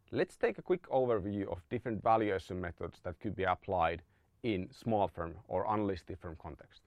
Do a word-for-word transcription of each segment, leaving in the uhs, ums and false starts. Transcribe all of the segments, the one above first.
Let's take a quick overview of different valuation methods that could be applied in small firm or unlisted firm context.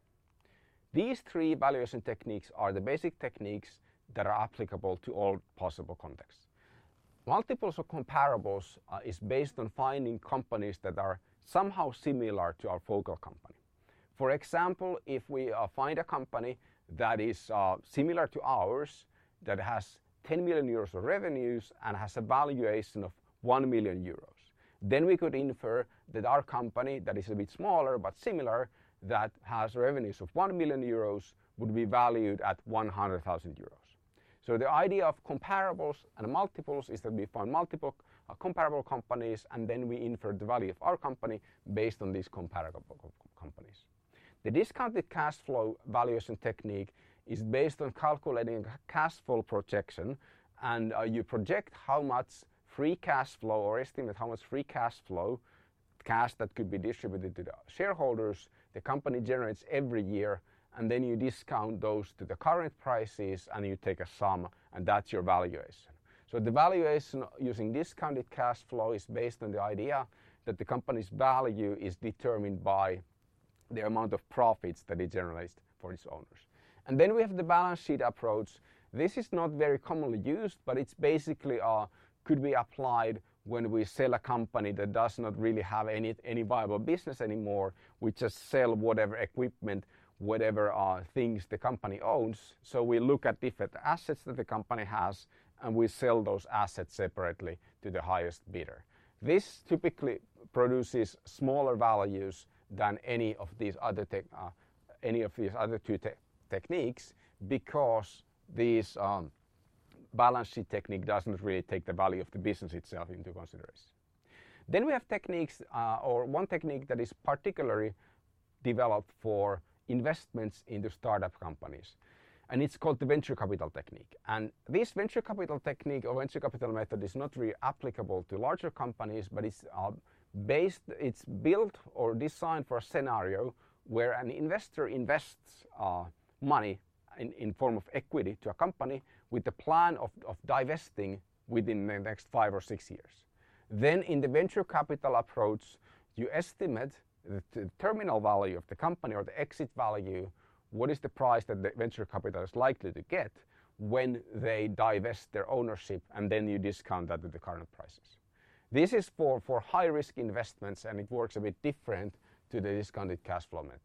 These three valuation techniques are the basic techniques that are applicable to all possible contexts. Multiples or comparables uh, is based on finding companies that are somehow similar to our focal company. For example, if we uh, find a company that is uh, similar to ours, that has ten million euros of revenues and has a valuation of one million euros, then we could infer that our company that is a bit smaller but similar, that has revenues of one million euros, would be valued at one hundred thousand euros. So the idea of comparables and multiples is that we find multiple uh, comparable companies and then we infer the value of our company based on these comparable companies. The discounted cash flow valuation technique is based on calculating a cash flow projection, and uh, you project how much free cash flow or estimate how much free cash flow, cash that could be distributed to the shareholders, the company generates every year, and then you discount those to the current prices and you take a sum, and that's your valuation. So the valuation using discounted cash flow is based on the idea that the company's value is determined by the amount of profits that it generates for its owners. And then we have the balance sheet approach. This is not very commonly used, but it's basically uh, could be applied when we sell a company that does not really have any, any viable business anymore. We just sell whatever equipment, whatever uh, things the company owns. So we look at different assets that the company has and we sell those assets separately to the highest bidder. This typically produces smaller values than any of these other te uh, any of these other two te techniques, because this um, balance sheet technique doesn't really take the value of the business itself into consideration. Then we have techniques, uh, or one technique that is particularly developed for investments into startup companies, and it's called the venture capital technique. And this venture capital technique or venture capital method is not really applicable to larger companies, but it's uh, based, it's built or designed for a scenario where an investor invests uh, money in, in form of equity to a company with the plan of, of divesting within the next five or six years. Then in the venture capital approach, you estimate the, the terminal value of the company or the exit value, what is the price that the venture capital is likely to get when they divest their ownership, and then you discount that to the current prices. This is for, for high risk investments, and it works a bit different to the discounted cash flow method.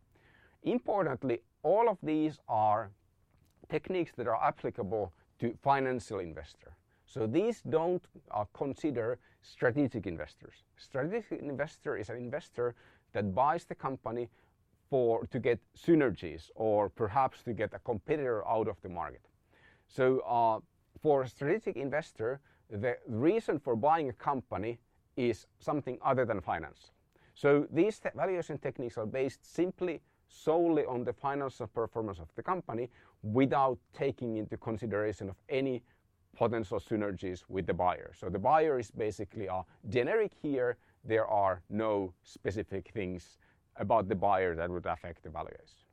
Importantly, all of these are techniques that are applicable to financial investor. So these don't uh, consider strategic investors. Strategic investor is an investor that buys the company for to get synergies or perhaps to get a competitor out of the market. So uh, for a strategic investor, the reason for buying a company is something other than finance. So these valuation techniques are based simply solely on the financial performance of the company without taking into consideration of any potential synergies with the buyer. So the buyer is basically a generic here. There are no specific things about the buyer that would affect the valuation.